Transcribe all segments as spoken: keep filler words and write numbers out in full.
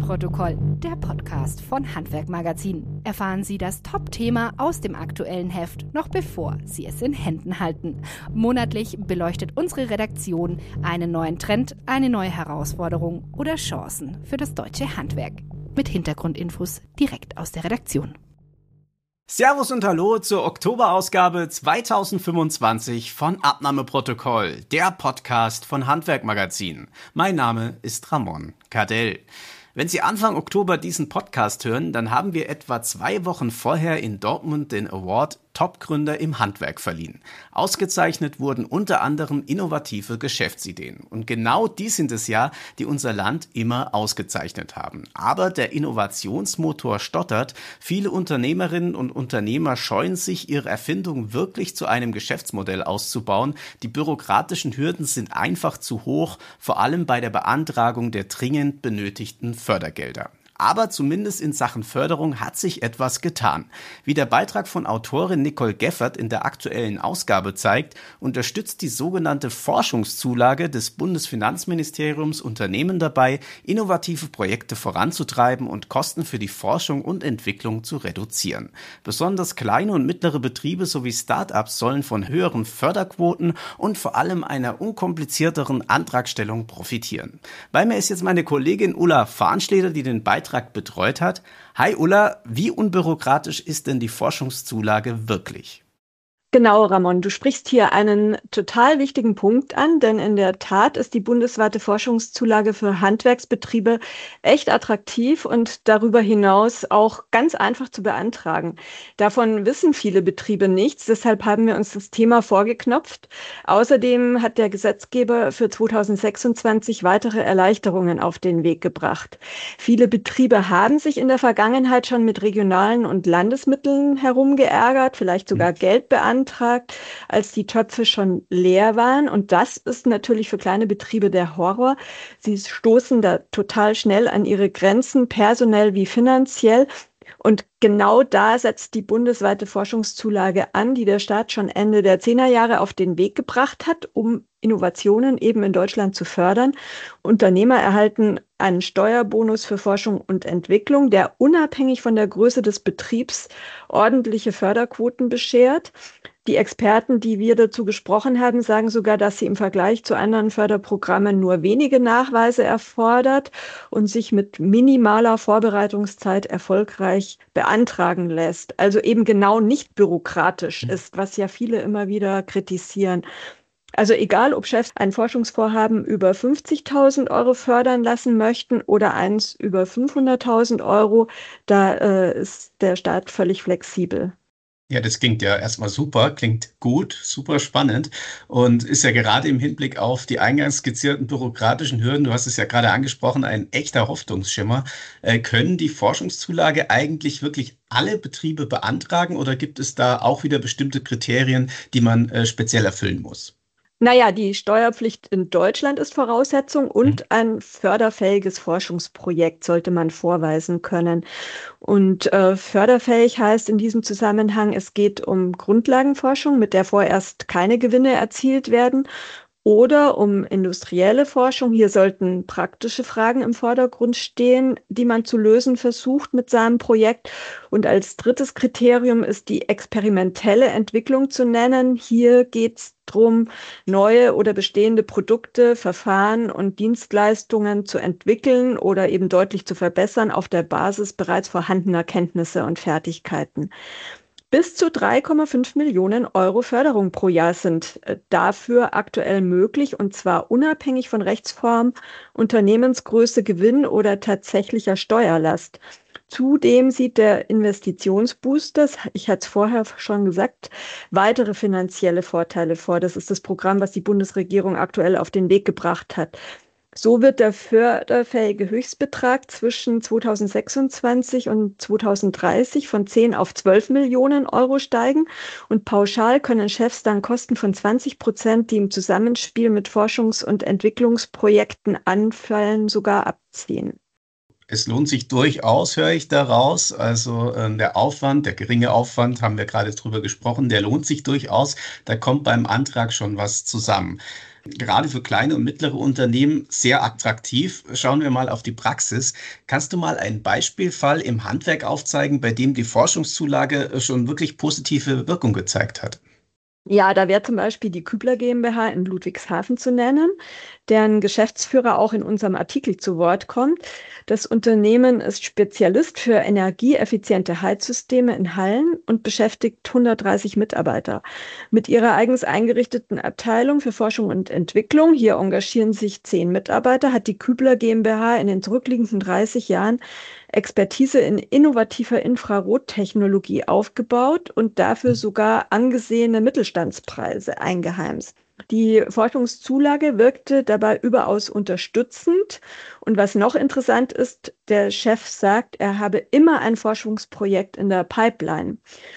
Abnahmeprotokoll, der Podcast von Handwerk Magazin. Erfahren Sie das Top-Thema aus dem aktuellen Heft, noch bevor Sie es in Händen halten. Monatlich beleuchtet unsere Redaktion einen neuen Trend, eine neue Herausforderung oder Chancen für das deutsche Handwerk. Mit Hintergrundinfos direkt aus der Redaktion. Servus und Hallo zur Oktoberausgabe zweitausendfünfundzwanzig von Abnahmeprotokoll, der Podcast von Handwerk Magazin. Mein Name ist Ramon Kardell. Wenn Sie Anfang Oktober diesen Podcast hören, dann haben wir etwa zwei Wochen vorher in Dortmund den Award Top-Gründer im Handwerk verliehen. Ausgezeichnet wurden unter anderem innovative Geschäftsideen. Und genau die sind es ja, die unser Land immer ausgezeichnet haben. Aber der Innovationsmotor stottert. Viele Unternehmerinnen und Unternehmer scheuen sich, ihre Erfindung wirklich zu einem Geschäftsmodell auszubauen. Die bürokratischen Hürden sind einfach zu hoch, vor allem bei der Beantragung der dringend benötigten Fördergelder. Aber zumindest in Sachen Förderung hat sich etwas getan. Wie der Beitrag von Autorin Nicole Geffert in der aktuellen Ausgabe zeigt, unterstützt die sogenannte Forschungszulage des Bundesfinanzministeriums Unternehmen dabei, innovative Projekte voranzutreiben und Kosten für die Forschung und Entwicklung zu reduzieren. Besonders kleine und mittlere Betriebe sowie Start-ups sollen von höheren Förderquoten und vor allem einer unkomplizierteren Antragstellung profitieren. Bei mir ist jetzt meine Kollegin Ulla Farnschleder, die den Beitrag betreut hat. Hi Ulla, wie unbürokratisch ist denn die Forschungszulage wirklich? Genau, Ramon, du sprichst hier einen total wichtigen Punkt an, denn in der Tat ist die bundesweite Forschungszulage für Handwerksbetriebe echt attraktiv und darüber hinaus auch ganz einfach zu beantragen. Davon wissen viele Betriebe nichts, deshalb haben wir uns das Thema vorgeknopft. Außerdem hat der Gesetzgeber für zweitausendsechsundzwanzig weitere Erleichterungen auf den Weg gebracht. Viele Betriebe haben sich in der Vergangenheit schon mit regionalen und Landesmitteln herumgeärgert, vielleicht sogar Geld beantragt, als die Töpfe schon leer waren. Und das ist natürlich für kleine Betriebe der Horror. Sie stoßen da total schnell an ihre Grenzen, personell wie finanziell. Und genau da setzt die bundesweite Forschungszulage an, die der Staat schon Ende der Zehnerjahre auf den Weg gebracht hat, um Innovationen eben in Deutschland zu fördern. Unternehmer erhalten einen Steuerbonus für Forschung und Entwicklung, der unabhängig von der Größe des Betriebs ordentliche Förderquoten beschert. Die Experten, die wir dazu gesprochen haben, sagen sogar, dass sie im Vergleich zu anderen Förderprogrammen nur wenige Nachweise erfordert und sich mit minimaler Vorbereitungszeit erfolgreich beantragen lässt. Also eben genau nicht bürokratisch ist, was ja viele immer wieder kritisieren. Also egal, ob Chefs ein Forschungsvorhaben über fünfzigtausend Euro fördern lassen möchten oder eins über fünfhunderttausend Euro, da äh, ist der Staat völlig flexibel. Ja, das klingt ja erstmal super, klingt gut, super spannend und ist ja gerade im Hinblick auf die eingangs skizzierten bürokratischen Hürden, du hast es ja gerade angesprochen, ein echter Hoffnungsschimmer. Äh, können die Forschungszulage eigentlich wirklich alle Betriebe beantragen oder gibt es da auch wieder bestimmte Kriterien, die man äh, speziell erfüllen muss? Naja, die Steuerpflicht in Deutschland ist Voraussetzung und Mhm. ein förderfähiges Forschungsprojekt sollte man vorweisen können. Und äh, förderfähig heißt in diesem Zusammenhang, es geht um Grundlagenforschung, mit der vorerst keine Gewinne erzielt werden. Oder um industrielle Forschung. Hier sollten praktische Fragen im Vordergrund stehen, die man zu lösen versucht mit seinem Projekt. Und als drittes Kriterium ist die experimentelle Entwicklung zu nennen. Hier geht es darum, neue oder bestehende Produkte, Verfahren und Dienstleistungen zu entwickeln oder eben deutlich zu verbessern auf der Basis bereits vorhandener Kenntnisse und Fertigkeiten. Bis zu drei Komma fünf Millionen Euro Förderung pro Jahr sind äh, dafür aktuell möglich, und zwar unabhängig von Rechtsform, Unternehmensgröße, Gewinn oder tatsächlicher Steuerlast. Zudem sieht der Investitionsbooster, ich hatte es vorher schon gesagt, weitere finanzielle Vorteile vor. Das ist das Programm, was die Bundesregierung aktuell auf den Weg gebracht hat. So wird der förderfähige Höchstbetrag zwischen zweitausendsechsundzwanzig und zweitausenddreißig von zehn auf zwölf Millionen Euro steigen und pauschal können Chefs dann Kosten von zwanzig Prozent, die im Zusammenspiel mit Forschungs- und Entwicklungsprojekten anfallen, sogar abziehen. Es lohnt sich durchaus, höre ich daraus. Also äh, der Aufwand, der geringe Aufwand, haben wir gerade drüber gesprochen, der lohnt sich durchaus. Da kommt beim Antrag schon was zusammen. gerade für kleine und mittlere Unternehmen sehr attraktiv. Schauen wir mal auf die Praxis. Kannst du mal einen Beispielfall im Handwerk aufzeigen, bei dem die Forschungszulage schon wirklich positive Wirkung gezeigt hat? Ja, da wäre zum Beispiel die Kübler GmbH in Ludwigshafen zu nennen, deren Geschäftsführer auch in unserem Artikel zu Wort kommt. Das Unternehmen ist Spezialist für energieeffiziente Heizsysteme in Hallen und beschäftigt hundertdreißig Mitarbeiter. Mit ihrer eigens eingerichteten Abteilung für Forschung und Entwicklung, hier engagieren sich zehn Mitarbeiter, hat die Kübler GmbH in den zurückliegenden dreißig Jahren Expertise in innovativer Infrarottechnologie aufgebaut und dafür sogar angesehene Mittelstandspreise eingeheimst. Die Forschungszulage wirkte dabei überaus unterstützend. Und was noch interessant ist, der Chef sagt, er habe immer ein Forschungsprojekt in der Pipeline.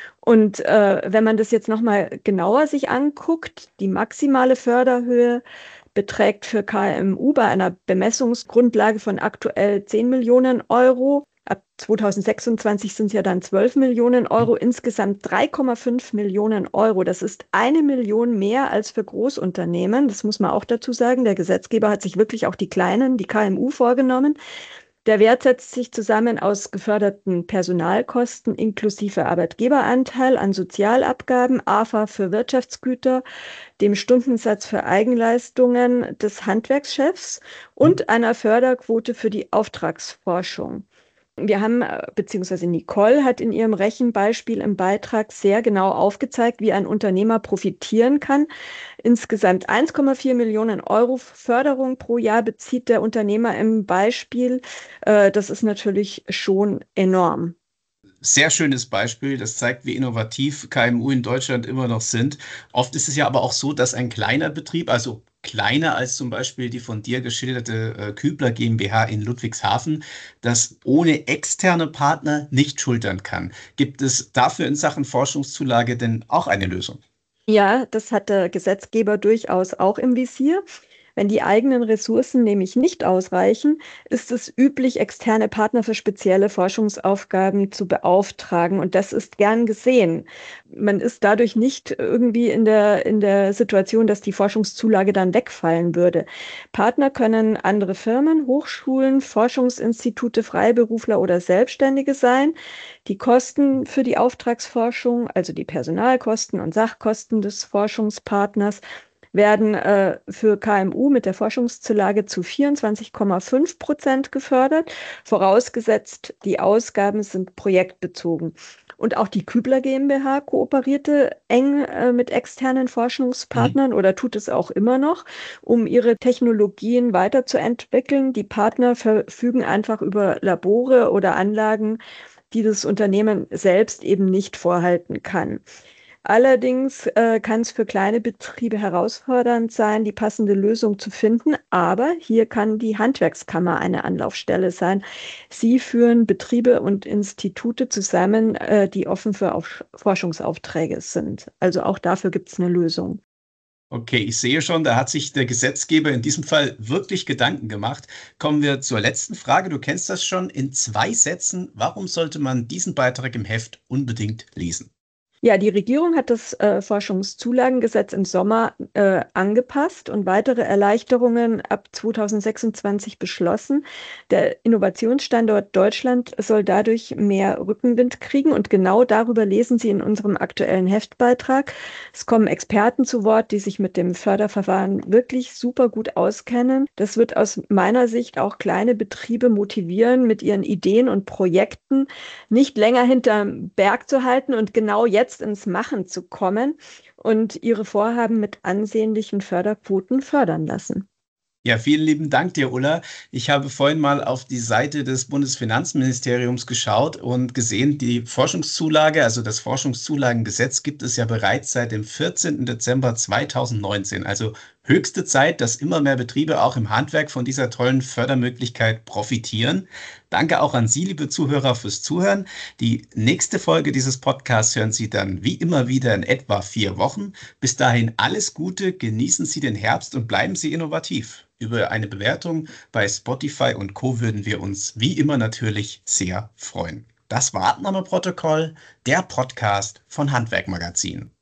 Und äh, wenn man das jetzt nochmal genauer sich anguckt, die maximale Förderhöhe beträgt für K M U bei einer Bemessungsgrundlage von aktuell zehn Millionen Euro. Ab zweitausendsechsundzwanzig sind es ja dann zwölf Millionen Euro, insgesamt drei Komma fünf Millionen Euro. Das ist eine Million mehr als für Großunternehmen. Das muss man auch dazu sagen. Der Gesetzgeber hat sich wirklich auch die kleinen, die K M U vorgenommen. Der Wert setzt sich zusammen aus geförderten Personalkosten inklusive Arbeitgeberanteil an Sozialabgaben, A F A für Wirtschaftsgüter, dem Stundensatz für Eigenleistungen des Handwerkschefs und einer Förderquote für die Auftragsforschung. Wir haben, beziehungsweise Nicole hat in ihrem Rechenbeispiel im Beitrag sehr genau aufgezeigt, wie ein Unternehmer profitieren kann. Insgesamt eins Komma vier Millionen Euro Förderung pro Jahr bezieht der Unternehmer im Beispiel. Das ist natürlich schon enorm. Sehr schönes Beispiel. Das zeigt, wie innovativ K M U in Deutschland immer noch sind. Oft ist es ja aber auch so, dass ein kleiner Betrieb, also kleiner als zum Beispiel die von dir geschilderte äh, Kübler GmbH in Ludwigshafen, das ohne externe Partner nicht schultern kann. Gibt es dafür in Sachen Forschungszulage denn auch eine Lösung? Ja, das hat der Gesetzgeber durchaus auch im Visier. Wenn die eigenen Ressourcen nämlich nicht ausreichen, ist es üblich, externe Partner für spezielle Forschungsaufgaben zu beauftragen. Und das ist gern gesehen. Man ist dadurch nicht irgendwie in der, in der Situation, dass die Forschungszulage dann wegfallen würde. Partner können andere Firmen, Hochschulen, Forschungsinstitute, Freiberufler oder Selbstständige sein. Die Kosten für die Auftragsforschung, also die Personalkosten und Sachkosten des Forschungspartners, werden äh, für K M U mit der Forschungszulage zu vierundzwanzig Komma fünf Prozent gefördert, vorausgesetzt, die Ausgaben sind projektbezogen. Und auch die Kübler GmbH kooperierte eng äh, mit externen Forschungspartnern mhm. oder tut es auch immer noch, um ihre Technologien weiterzuentwickeln. Die Partner verfügen einfach über Labore oder Anlagen, die das Unternehmen selbst eben nicht vorhalten kann. Allerdings äh, kann es für kleine Betriebe herausfordernd sein, die passende Lösung zu finden. Aber hier kann die Handwerkskammer eine Anlaufstelle sein. Sie führen Betriebe und Institute zusammen, äh, die offen für Auf- Forschungsaufträge sind. Also auch dafür gibt es eine Lösung. Okay, ich sehe schon, da hat sich der Gesetzgeber in diesem Fall wirklich Gedanken gemacht. Kommen wir zur letzten Frage. Du kennst das schon. In zwei Sätzen, warum sollte man diesen Beitrag im Heft unbedingt lesen? Ja, die Regierung hat das äh, Forschungszulagengesetz im Sommer äh, angepasst und weitere Erleichterungen ab zweitausendsechsundzwanzig beschlossen. Der Innovationsstandort Deutschland soll dadurch mehr Rückenwind kriegen und genau darüber lesen Sie in unserem aktuellen Heftbeitrag. Es kommen Experten zu Wort, die sich mit dem Förderverfahren wirklich super gut auskennen. Das wird aus meiner Sicht auch kleine Betriebe motivieren, mit ihren Ideen und Projekten nicht länger hinterm Berg zu halten und genau jetzt ins Machen zu kommen und ihre Vorhaben mit ansehnlichen Förderquoten fördern lassen. Ja, vielen lieben Dank dir, Ulla. Ich habe vorhin mal auf die Seite des Bundesfinanzministeriums geschaut und gesehen, die Forschungszulage, also das Forschungszulagengesetz, gibt es ja bereits seit dem vierzehnten Dezember zweitausendneunzehn. Also höchste Zeit, dass immer mehr Betriebe auch im Handwerk von dieser tollen Fördermöglichkeit profitieren. Danke auch an Sie, liebe Zuhörer, fürs Zuhören. Die nächste Folge dieses Podcasts hören Sie dann wie immer wieder in etwa vier Wochen. Bis dahin alles Gute, genießen Sie den Herbst und bleiben Sie innovativ. Über eine Bewertung bei Spotify und Co. würden wir uns wie immer natürlich sehr freuen. Das war Abnahmeprotokoll, der Podcast von Handwerk Magazin.